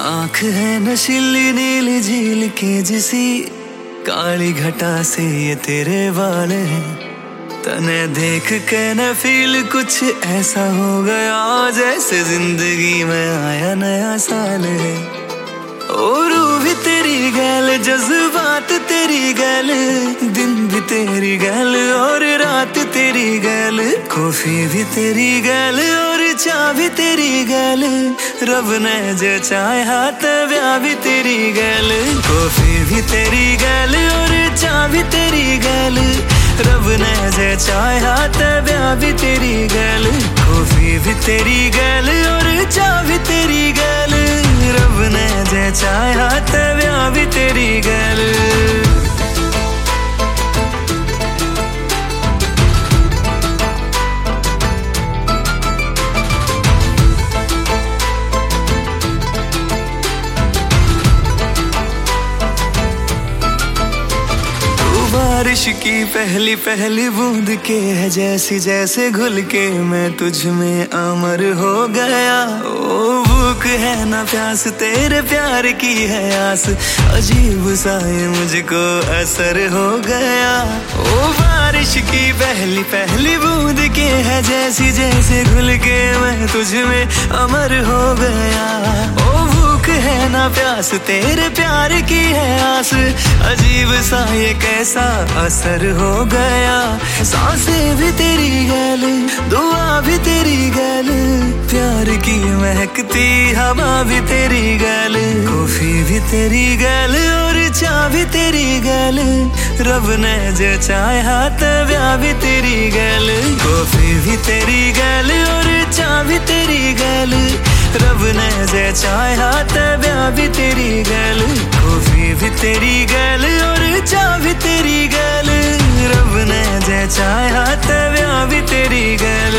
आँख है नशीली नीली झील के जिसी, काली घटा से ये तेरे वाल हैं। तने देख के न फील कुछ ऐसा हो गया, जैसे जिंदगी में आया नया साल है। और भी तेरी गैल, जज्बात तेरी गैल, दिन भी तेरी गैल और रात तेरी गैल, कॉफी भी तेरी गैल और चाय भी तेरी गैल, रब ने जो चाहा ब्याह भी तेरी गैल। कॉफी भी तेरी गैल और चाय भी तेरी गैल, रब ने जो चाहा ब्याह भी तेरी गैल। कॉफी भी तेरी गैल और चाय भी तेरी गैल, रब ने जो चाहा ब्याह भी तेरी गैल। बारिश की पहली पहली बूंद के है जैसी, जैसे घुल के मैं तुझ में अमर हो गया। ओ भूख है ना प्यास, तेरे प्यार की है आस, अजीब सा ये मुझको असर हो गया। ओ बारिश की पहली पहली बूंद के है जैसी, जैसे घुल के मैं तुझ में अमर हो गया। ओ भूख है ना प्यास, तेरे प्यार की है आस, अजीब सा ये कैसा असर हो गया। सांसें भी तेरी गैल, दुआ भी तेरी गैल, प्यार की महकती हवा भी तेरी गैल। कॉफी भी तेरी गैल और चाय भी तेरी गैल, रब ने जो चाहा ब्याह भी तेरी गैल। कॉफी भी तेरी गैल और चाय भी तेरी गैल, रब ने जो चाहा ब्याह भी तेरी गैल। कॉफी भी तेरी गैल और चाय भी तेरी गैल, रब ने जो चाहा ब्याह भी तेरी गैल।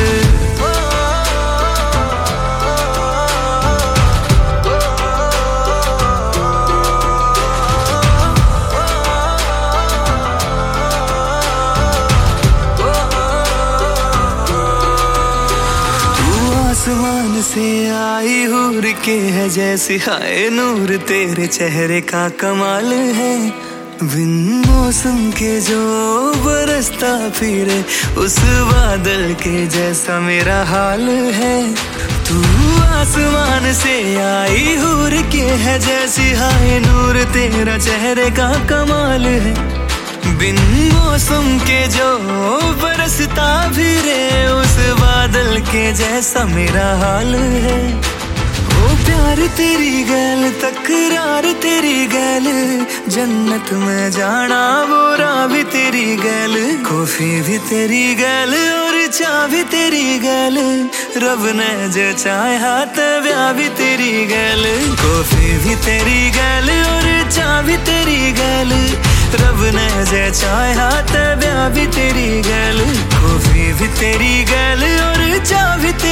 आसमान से आई हूर के है जैसी, हाय नूर तेरे चेहरे का कमाल है। बिन मौसम के जो बरसता फिरे, उस बादल के जैसा मेरा हाल है। तू आसमान से आई हूर के है जैसी, हाय नूर तेरा चेहरे का कमाल है। बिन मौसम के जो बरसता फिरे, उस बादल के जैसा मेरा हाल है। ओ प्यार तेरी गैल, तकरार तेरी गैल, जन्नत में जाना वो राह भी तेरी गैल। कॉफी भी तेरी गैल और चाय भी तेरी गैल, रब ने जो चाहा ब्याह भी तेरी गैल। कॉफी भी तेरी गैल और चाय भी तेरी गैल, रब ने जो चाहा ब्याह भी तेरी गैल। कॉफी भी तेरी गैल और चाय भी